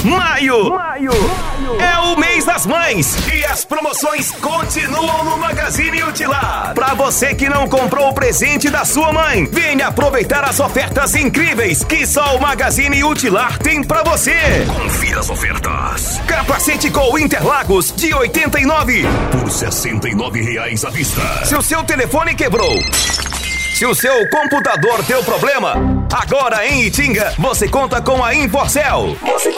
Maio é o mês das mães e as promoções continuam no Magazine Utilar. Pra você que não comprou o presente da sua mãe, venha aproveitar as ofertas incríveis que só o Magazine Utilar tem pra você. Confira as ofertas. Capacete Gol Interlagos de 89 por R$ 69 à vista. Se o seu telefone quebrou, se o seu computador deu problema, agora em Itinga você conta com a Inforcel.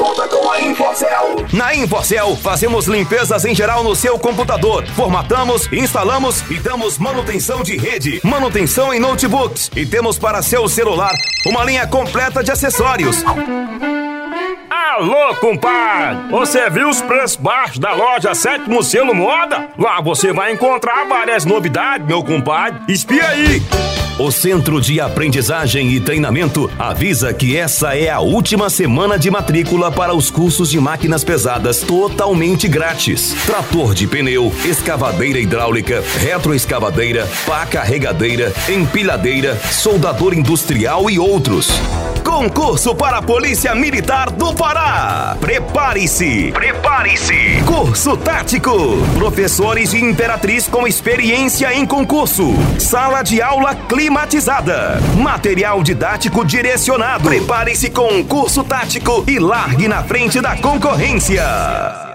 Na Inforcel fazemos limpezas em geral no seu computador. Formatamos, instalamos e damos manutenção de rede, manutenção em notebooks. E temos para seu celular uma linha completa de acessórios. Alô, compadre! Você viu os preços baixos da loja Sétimo Selo Moda? Lá você vai encontrar várias novidades, meu compadre. Espia aí! O Centro de Aprendizagem e Treinamento avisa que essa é a última semana de matrícula para os cursos de máquinas pesadas totalmente grátis. Trator de pneu, escavadeira hidráulica, retroescavadeira, pá carregadeira, empilhadeira, soldador industrial e outros. Concurso para a Polícia Militar do Pará. Prepare-se! Curso tático. Professores de Imperatriz com experiência em concurso. Sala de aula climatizada. Material didático direcionado. Prepare-se com um curso tático e largue na frente da concorrência.